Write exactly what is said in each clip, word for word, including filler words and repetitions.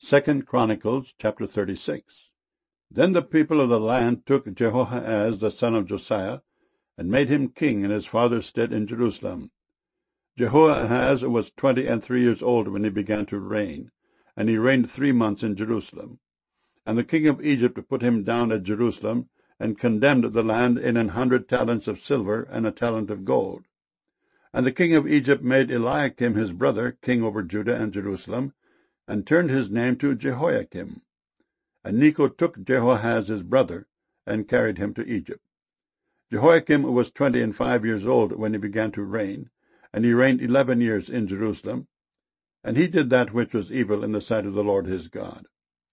Second Chronicles chapter thirty-six. Then the people of the land took Jehoahaz the son of Josiah, and made him king in his father's stead in Jerusalem. Jehoahaz was twenty and three years old when he began to reign, and he reigned three months in Jerusalem. And the king of Egypt put him down at Jerusalem, and condemned the land in an hundred talents of silver and a talent of gold. And the king of Egypt made Eliakim his brother king over Judah and Jerusalem, and turned his name to Jehoiakim. And Necho took Jehoahaz his brother, and carried him to Egypt. Jehoiakim was twenty and five years old when he began to reign, and he reigned eleven years in Jerusalem. And he did that which was evil in the sight of the Lord his God.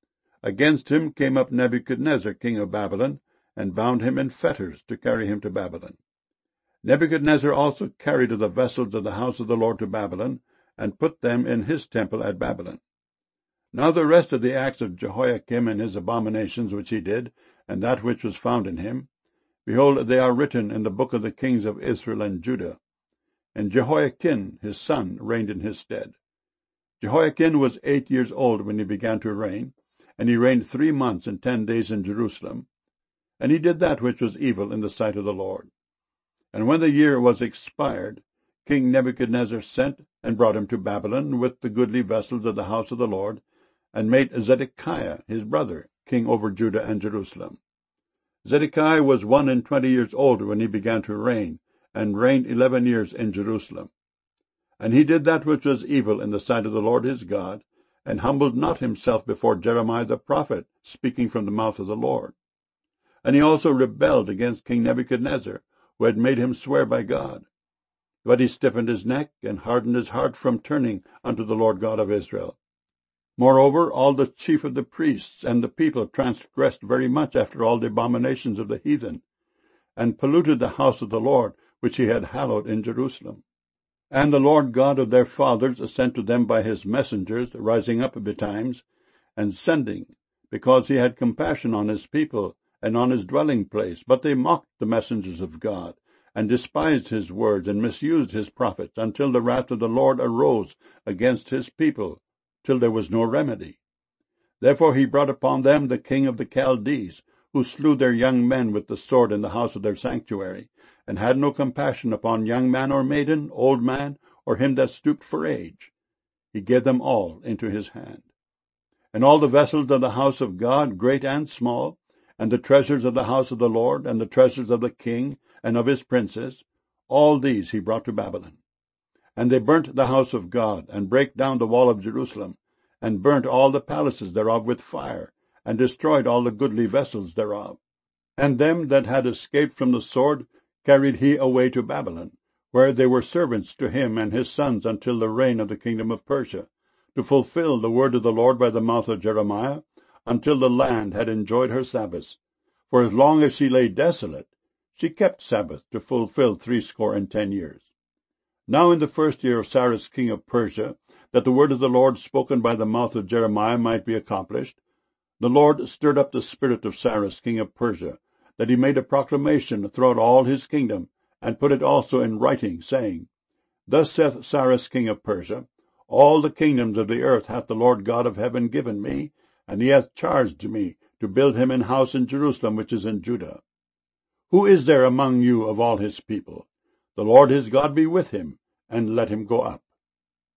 Against him came up Nebuchadnezzar king of Babylon, and bound him in fetters to carry him to Babylon. Nebuchadnezzar also carried the vessels of the house of the Lord to Babylon, and put them in his temple at Babylon. Now the rest of the acts of Jehoiakim and his abominations which he did, and that which was found in him, behold, they are written in the book of the kings of Israel and Judah. And Jehoiakim his son reigned in his stead. Jehoiakim was eight years old when he began to reign, and he reigned three months and ten days in Jerusalem. And he did that which was evil in the sight of the Lord. And when the year was expired, King Nebuchadnezzar sent and brought him to Babylon with the goodly vessels of the house of the Lord, and made Zedekiah his brother king over Judah and Jerusalem. Zedekiah was one and twenty years old when he began to reign, and reigned eleven years in Jerusalem. And he did that which was evil in the sight of the Lord his God, and humbled not himself before Jeremiah the prophet, speaking from the mouth of the Lord. And he also rebelled against King Nebuchadnezzar, who had made him swear by God. But he stiffened his neck, and hardened his heart from turning unto the Lord God of Israel. Moreover, all the chief of the priests and the people transgressed very much after all the abominations of the heathen, and polluted the house of the Lord, which he had hallowed in Jerusalem. And the Lord God of their fathers sent to them by his messengers, rising up betimes, and sending, because he had compassion on his people, and on his dwelling place. But they mocked the messengers of God, and despised his words, and misused his prophets, until the wrath of the Lord arose against his people, till there was no remedy. Therefore he brought upon them the king of the Chaldees, who slew their young men with the sword in the house of their sanctuary, and had no compassion upon young man or maiden, old man, or him that stooped for age. He gave them all into his hand. And all the vessels of the house of God, great and small, and the treasures of the house of the Lord, and the treasures of the king and of his princes, all these he brought to Babylon. And they burnt the house of God, and brake down the wall of Jerusalem, and burnt all the palaces thereof with fire, and destroyed all the goodly vessels thereof. And them that had escaped from the sword carried he away to Babylon, where they were servants to him and his sons until the reign of the kingdom of Persia, to fulfill the word of the Lord by the mouth of Jeremiah, until the land had enjoyed her Sabbaths. For as long as she lay desolate, she kept Sabbath to fulfill threescore and ten years. Now in the first year of Cyrus king of Persia, that the word of the Lord spoken by the mouth of Jeremiah might be accomplished, the Lord stirred up the spirit of Cyrus king of Persia, that he made a proclamation throughout all his kingdom, and put it also in writing, saying, Thus saith Cyrus king of Persia, All the kingdoms of the earth hath the Lord God of heaven given me, and he hath charged me to build him an house in Jerusalem which is in Judah. Who is there among you of all his people? The Lord his God be with him, and let him go up.